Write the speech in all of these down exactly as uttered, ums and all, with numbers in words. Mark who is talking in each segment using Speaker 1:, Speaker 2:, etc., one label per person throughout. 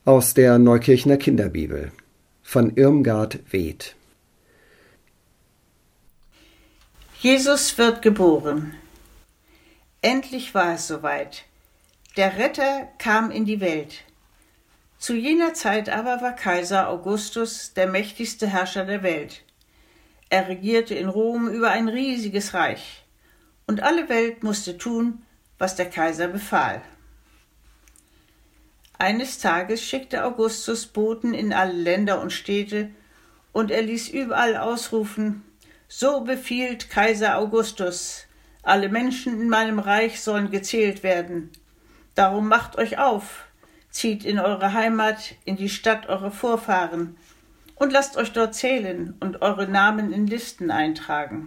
Speaker 1: Aus der Neukirchner Kinderbibel von Irmgard Weth.
Speaker 2: Jesus wird geboren. Endlich war es soweit. Der Retter kam in die Welt. Zu jener Zeit aber war Kaiser Augustus der mächtigste Herrscher der Welt. Er regierte in Rom über ein riesiges Reich, und alle Welt musste tun, was der Kaiser befahl. Eines Tages schickte Augustus Boten in alle Länder und Städte, und er ließ überall ausrufen: So befiehlt Kaiser Augustus, alle Menschen in meinem Reich sollen gezählt werden. Darum macht euch auf, zieht in eure Heimat, in die Stadt eurer Vorfahren, und lasst euch dort zählen und eure Namen in Listen eintragen.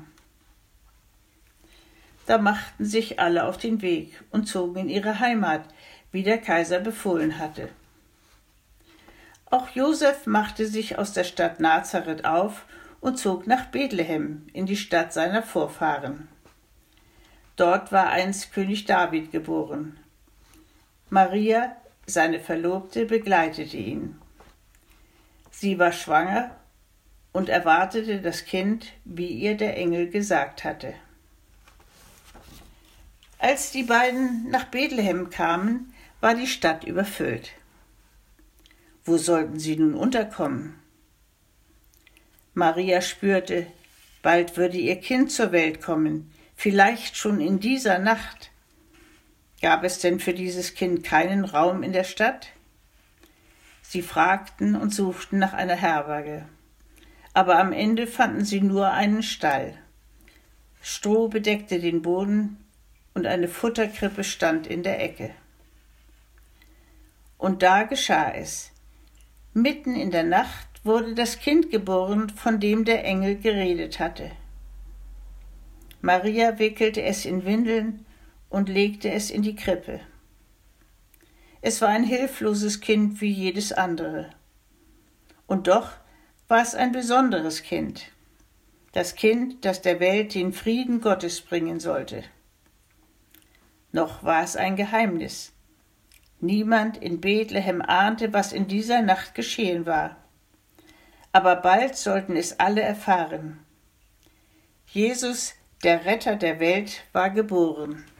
Speaker 2: Da machten sich alle auf den Weg und zogen in ihre Heimat, wie der Kaiser befohlen hatte. Auch Josef machte sich aus der Stadt Nazareth auf und zog nach Bethlehem, in die Stadt seiner Vorfahren. Dort war einst König David geboren. Maria, seine Verlobte, begleitete ihn. Sie war schwanger und erwartete das Kind, wie ihr der Engel gesagt hatte. Als die beiden nach Bethlehem kamen, war die Stadt überfüllt. Wo sollten sie nun unterkommen? Maria spürte, bald würde ihr Kind zur Welt kommen, vielleicht schon in dieser Nacht. Gab es denn für dieses Kind keinen Raum in der Stadt? Sie fragten und suchten nach einer Herberge, aber am Ende fanden sie nur einen Stall. Stroh bedeckte den Boden und eine Futterkrippe stand in der Ecke. Und da geschah es. Mitten in der Nacht wurde das Kind geboren, von dem der Engel geredet hatte. Maria wickelte es in Windeln und legte es in die Krippe. Es war ein hilfloses Kind wie jedes andere. Und doch war es ein besonderes Kind. Das Kind, das der Welt den Frieden Gottes bringen sollte. Noch war es ein Geheimnis. Niemand in Bethlehem ahnte, was in dieser Nacht geschehen war. Aber bald sollten es alle erfahren. Jesus, der Retter der Welt, war geboren.